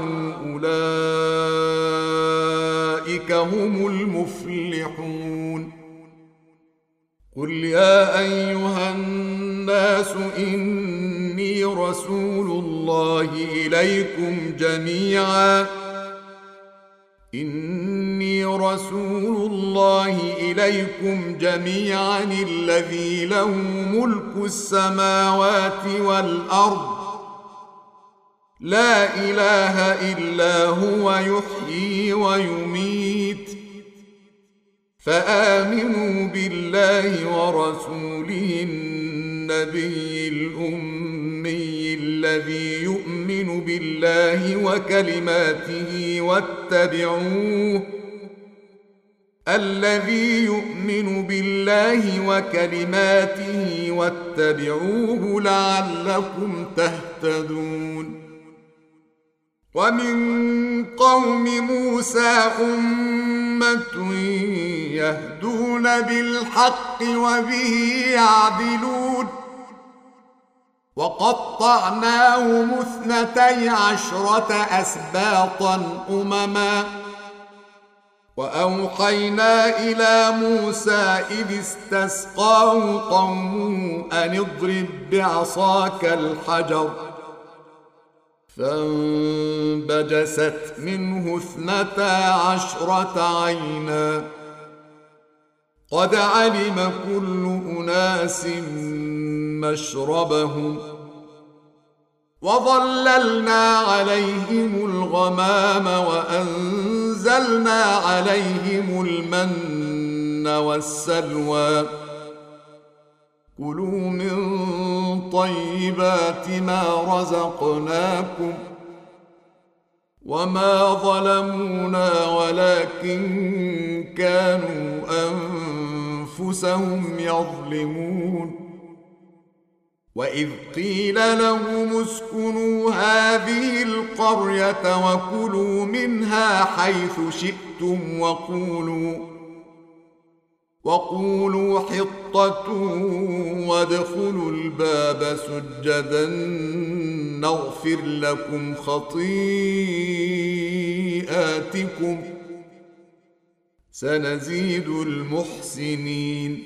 أولئك هم المفلحون. قل يا أيها الناس إني رسول الله إليكم جميعا الذي له ملك السماوات والأرض لا إله إلا هو يحيي ويميت فآمنوا بالله ورسوله النبي الأمي الذي يؤمن بالله وكلماته واتبعوه لعلكم تهتدون. ومن قوم موسى أمة يهدون بالحق وبه يعدلون. وقطعناهم 12 أسباطا أمما وأوحينا إلى موسى إذ استسقاه قومه أن اضرب بعصاك الحجر فانبجست منه 12 عينا قد علم كل أناس مشربهم وظللنا عليهم الغمام وأنزلنا عليهم المن والسلوى كلوا من طيبات ما رزقناكم وما ظلمونا ولكن كانوا أنفسهم يظلمون وإذ قيل لهم اسكنوا هذه القرية وكلوا منها حيث شئتم وقولوا حطة وادخلوا الباب سجدا نغفر لكم خطيئاتكم سنزيد المحسنين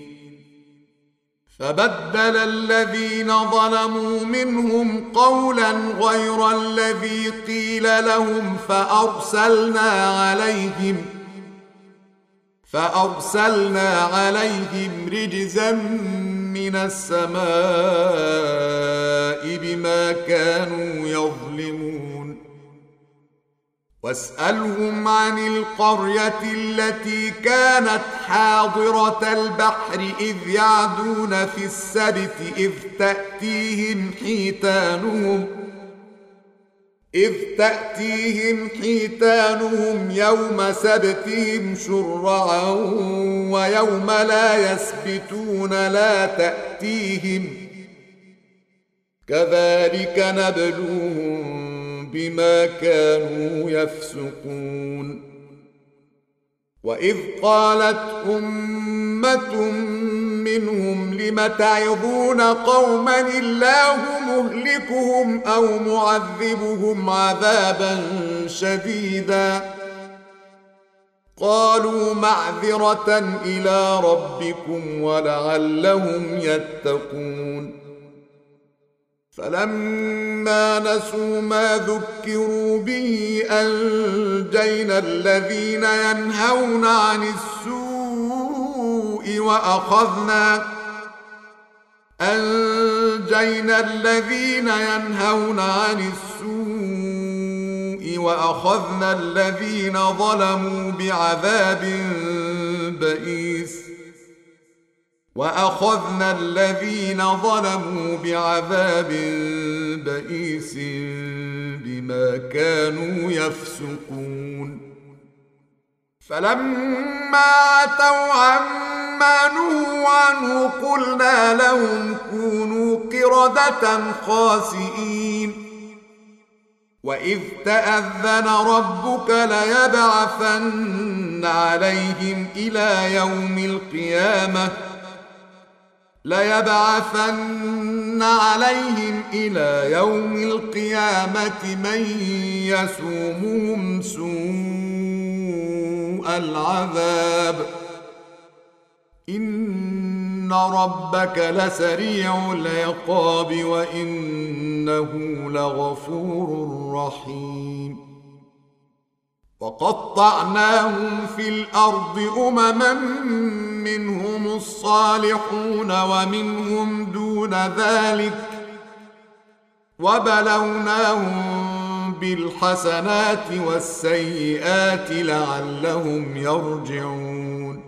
فبدل الذين ظلموا منهم قولا غير الذي قيل لهم فأرسلنا عليهم رجزا من السماء بما كانوا يظلمون واسألهم عن القرية التي كانت حاضرة البحر إذ يعدون في السبت إذ تأتيهم حيتانهم يوم سبتهم شرعا ويوم لا يسبتون لا تأتيهم كذلك نبلوهم بما كانوا يفسقون وإذ قالت أمة منهم لم تعظون قوما الله مهلكهم أو معذبهم عذابا شديدا قالوا معذرة إلى ربكم ولعلهم يتقون فلما نسوا ما ذكروا به أنجينا الذين ينهون عن السوء وأخذنا الذين ظلموا بعذاب بئيس بما كانوا يفسقون فلما عتوا عما نهوا عنه قلنا لهم كونوا قردة خاسئين وإذ تأذن ربك ليبعثن عليهم إلى يوم القيامة من يسومهم سوء العذاب إن ربك لسريع العقاب وإنه لغفور رحيم وقطعناهم في الأرض أمما منهم الصالحون ومنهم دون ذلك وبلوناهم بالحسنات والسيئات لعلهم يرجعون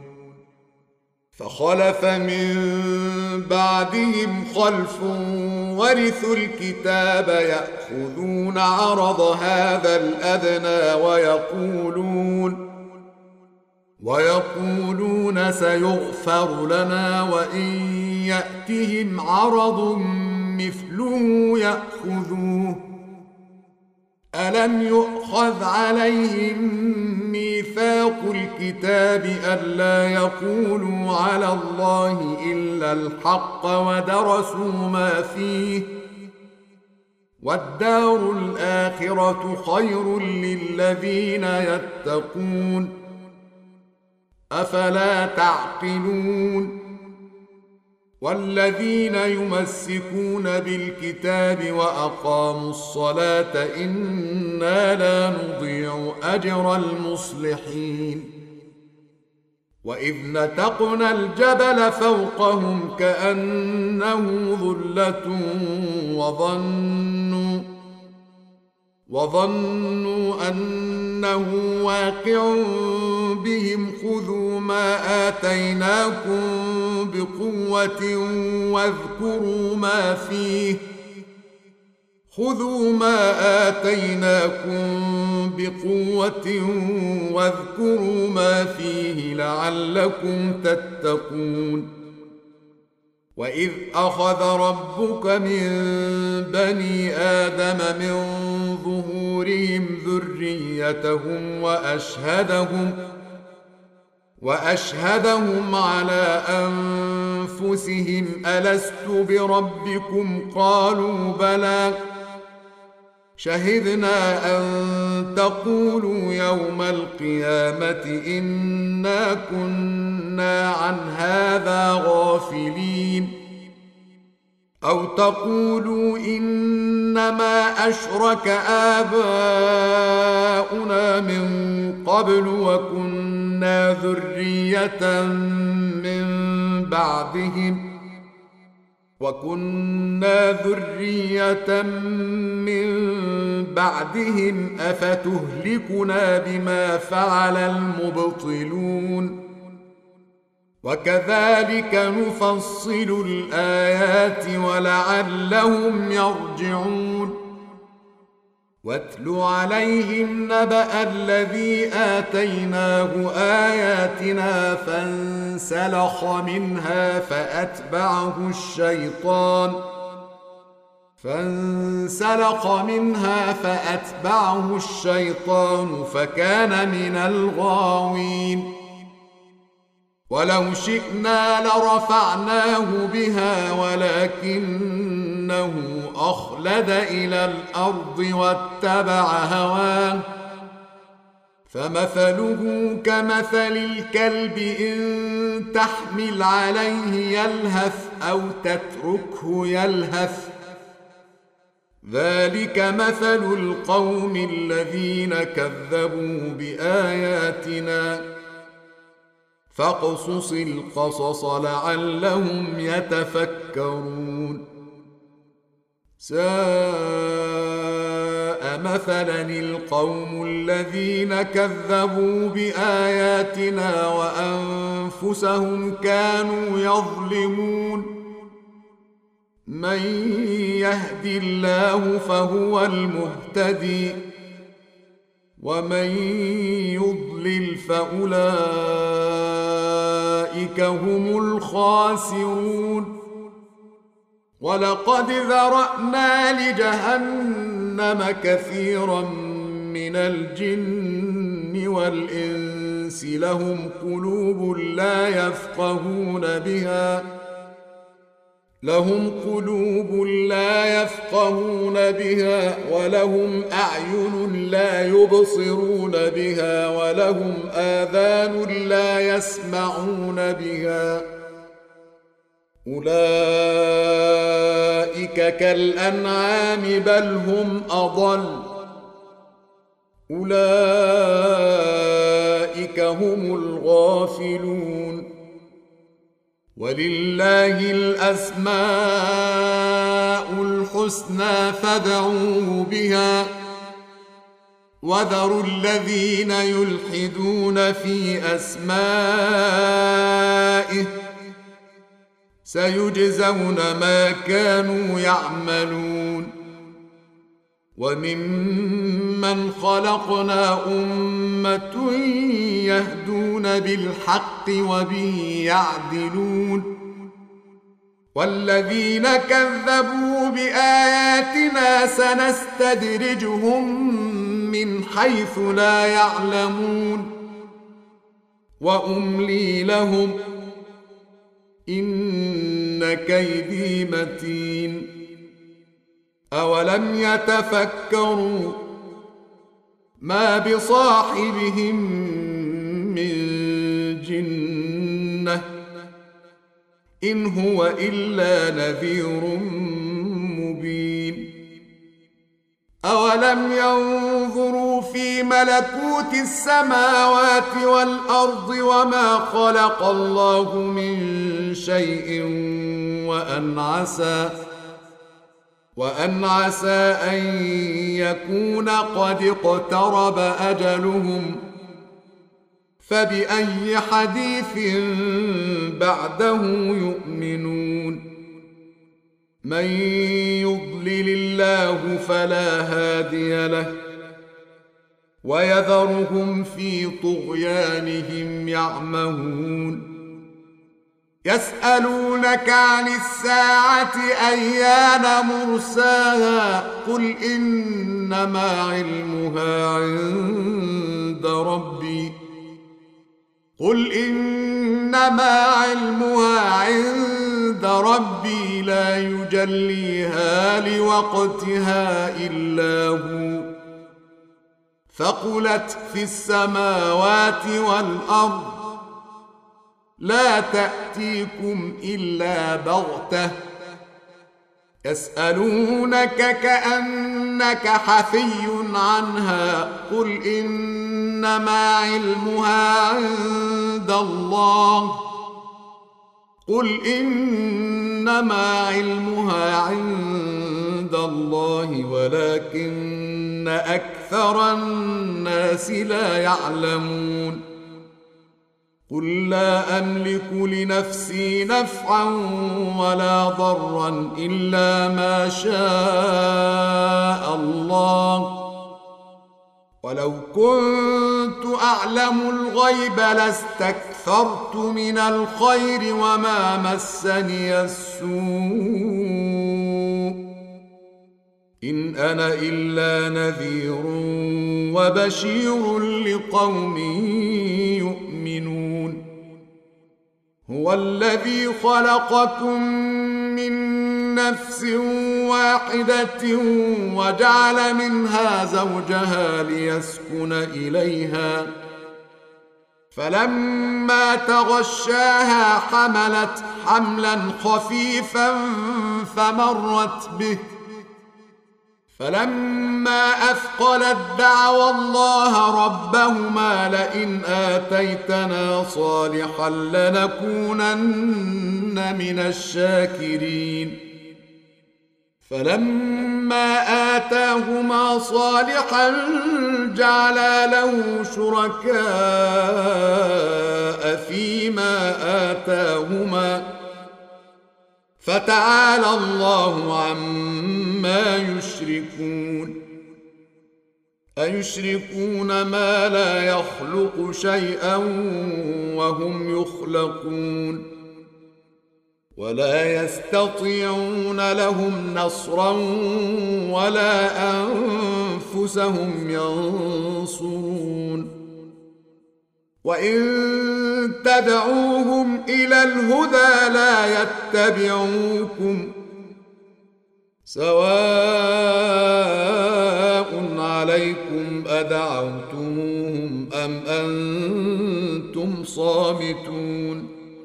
فخلف من بعدهم خلف ورثوا الكتاب يأخذون عرض هذا الأدنى ويقولون سيغفر لنا وإن يأتهم عرض مثله يأخذوه ألم يؤخذ عليهم ميثاق الكتاب ألا يقولوا على الله إلا الحق ودرسوا ما فيه والدار الآخرة خير للذين يتقون أفلا تعقلون والذين يمسكون بالكتاب وأقاموا الصلاة إنا لا نضيع أجر المصلحين وإذ نتقنا الجبل فوقهم كأنه ظلة وظنوا أن إنه واقع بهم خذوا ما آتيناكم بقوة واذكروا ما فيه لعلكم تتقون وإذ أخذ ربك من بني آدم من ظهورهم ذريتهم وأشهدهم على أنفسهم ألست بربكم قالوا بلى شهدنا أن تقولوا يوم القيامة إنا كنا عن هذا غافلين أو تقولوا إنما أشرك آباؤنا من قبل وكنا ذرية من بعدهم أفتهلكنا بما فعل المبطلون وكذلك نفصل الآيات ولعلهم يرجعون واتل عليهم نبأ الذي آتيناه آياتنا فانسلخ منها فأتبعه الشيطان فكان من الغاوين ولو شئنا لرفعناه بها ولكنه أخلد إلى الأرض واتبع هواه فمثله كمثل الكلب إن تحمل عليه يلهث أو تتركه يلهث ذلك مثل القوم الذين كذبوا بآياتنا فاقصص القصص لعلهم يتفكرون ساء مثلا القوم الذين كذبوا بآياتنا وأنفسهم كانوا يظلمون من يهد الله فهو المهتدي ومن يضلل فأولئك هم الخاسرون ولقد ذرأنا لجهنم كثيرا من الجن والإنس لهم قلوب لا يفقهون بها ولهم أعين لا يبصرون بها ولهم آذان لا يسمعون بها أولئك كالأنعام بل هم أضل أولئك هم الغافلون ولله الأسماء الحسنى فادعوه بها وذروا الذين يلحدون في أسمائه سيجزون ما كانوا يعملون وممن خلقنا أمة يهدون بالحق وبه يعدلون والذين كذبوا بآياتنا سنستدرجهم من حيث لا يعلمون وأملي لهم إن كيدي متين أولم يتفكروا ما بصاحبهم من جنة إن هو إلا نذير مبين أولم ينظروا في ملكوت السماوات والأرض وما خلق الله من شيء وأن عسى أن يكون قد اقترب أجلهم فبأي حديث بعده يؤمنون من يضلل الله فلا هادي له ويذرهم في طغيانهم يعمهون يسألونك عن الساعة أيان مرساها قل إنما علمها عند ربي لا يجليها لوقتها إلا هو ثقلت في السماوات والأرض لا تأتيكم إلا بغتة يسألونك كأنك حفي عنها قل إنما علمها عند الله ولكن أكثر الناس لا يعلمون قل لا أملك لنفسي نفعا ولا ضرا إلا ما شاء الله ولو كنت أعلم الغيب لاستكثرت من الخير وما مسني السوء إن أنا إلا نذير وبشير لقوم يؤمنون هو الذي خلقكم من نفس واحدة وجعل منها زوجها ليسكن إليها فلما تغشاها حملت حملا خفيفا فمرت به فلما أثقلت دعوا الله ربهما لئن آتيتنا صالحا لنكونن من الشاكرين فلما آتاهما صالحا جعلا له شركاء فيما آتاهما فتعالى الله عما يشركون أيشركون ما لا يخلق شيئا وهم يخلقون ولا يستطيعون لهم نصرا ولا أنفسهم ينصرون وإن تدعوهم إلى الهدى لا يتبعوكم سواء عليكم أدعوتموهم أم أنتم صامتون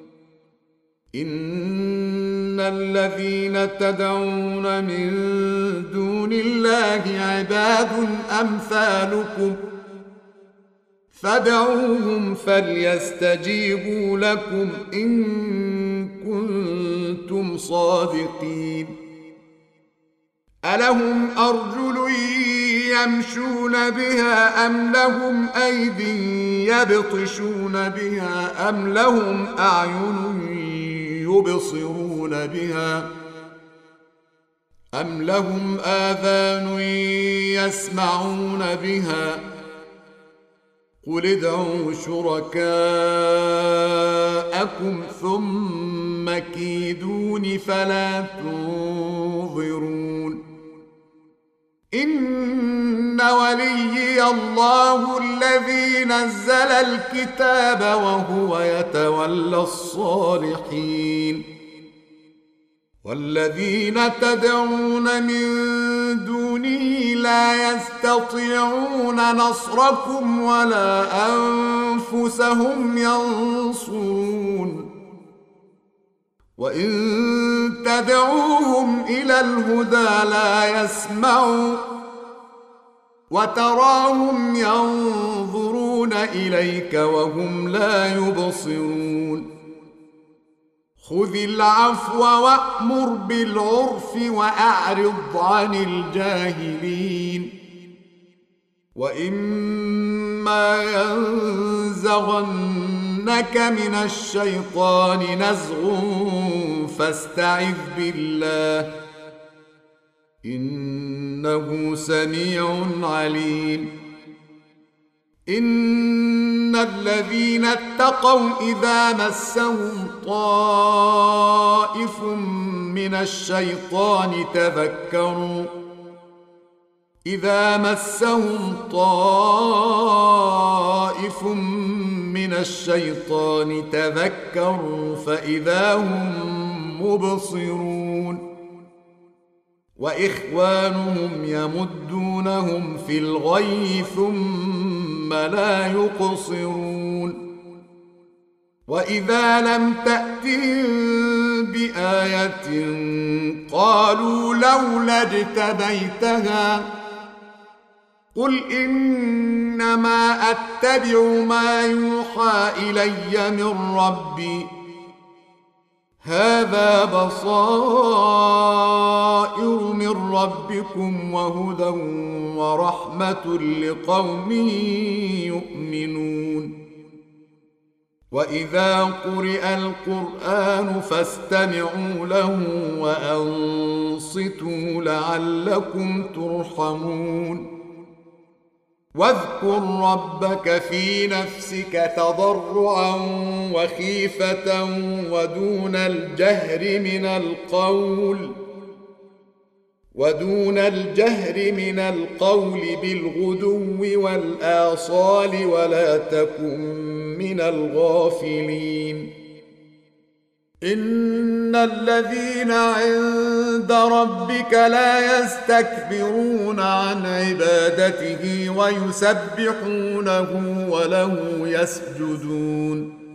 إن الذين تدعون من دون الله عباد أمثالكم فادعوهم فليستجيبوا لكم إن كنتم صادقين ألهم أرجل يمشون بها أم لهم أيد يبطشون بها أم لهم أعين يبصرون بها أم لهم آذان يسمعون بها قل ادعوا شركاءكم ثم كيدون فلا تنظرون إن وليي الله الذي نزل الكتاب وهو يتولى الصالحين والذين تدعون من دونه لا يستطيعون نصركم ولا أنفسهم ينصرون وإن تدعوهم إلى الهدى لا يسمعوا وتراهم ينظرون إليك وهم لا يبصرون خذ العفو وأمر بالعرف وأعرض عن الجاهلين وإما ينزغنك من الشيطان نزغ فاستعذ بالله إنه سميع عليم إن الذين اتقوا إذا مسهم طائف من الشيطان تذكروا فإذا هم مبصرون وإخوانهم يمدونهم في الغي ثم لا يقصرون وإذا لم تأتهم بآية قالوا لولا اجتبيتها قل إنما أتبع ما يوحى إلي من ربي هذا بصائر من ربكم وهدى ورحمة لقوم يؤمنون وإذا قرئ القرآن فاستمعوا له وأنصتوا لعلكم ترحمون واذكر ربك في نفسك تضرعا وخيفة ودون الجهر من القول بالغدو والآصال ولا تكن من الغافلين إن الذين عند ربك لا يستكبرون عن عبادته ويسبحونه وله يسجدون